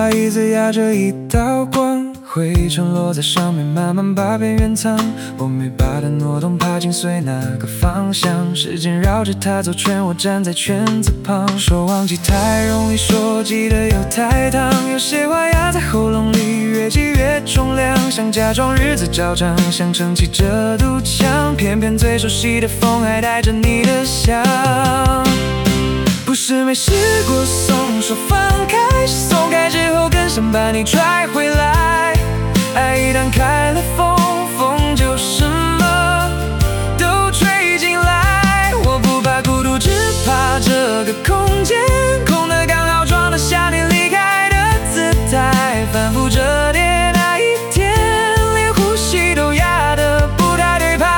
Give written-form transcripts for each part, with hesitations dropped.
把椅子压着一道光，灰尘落在上面，慢慢把边缘藏。我没把它挪动，怕紧随那个方向。时间绕着它走圈，我站在圈子旁。说忘记太容易，说记得又太烫。有些话压在喉咙里，越记越重量。想假装日子照常，想撑起这堵墙，偏偏最熟悉的风还带着你的香。不是没试过松手放开，是松开之后更想把你拽回来。爱一旦开了风，风就什么都吹进来。我不怕孤独，只怕这个空间空的刚好装得下你离开的姿态。反复折叠那一天，连呼吸都压得不太对拍。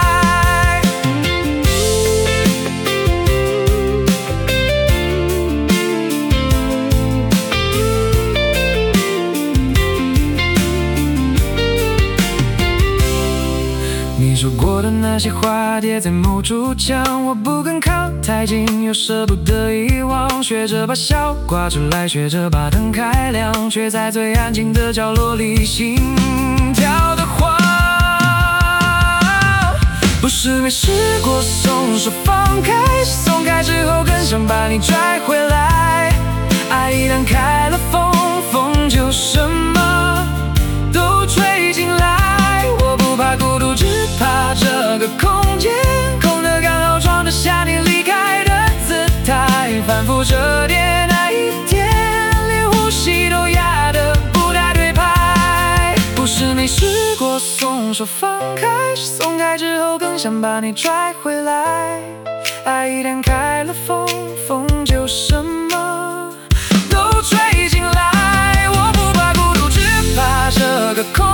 你说过的那些话叠在某处墙，我不敢靠太近，又舍不得遗忘。学着把笑挂出来，学着把灯开亮，却在最安静的角落里心跳的慌。不是没试过松手放开，是松开之后更想把你拽回来。爱一旦开了风，风就什么都吹进来。我不怕孤独，只怕这个空间空的刚好装得下你离开的姿态。反复折叠那一天，连呼吸都压得不太对拍。不是没试过松手放开，是松开之后更想把你拽回来。爱一旦开了风，风就什么都吹进来。我不怕孤独，只怕这个空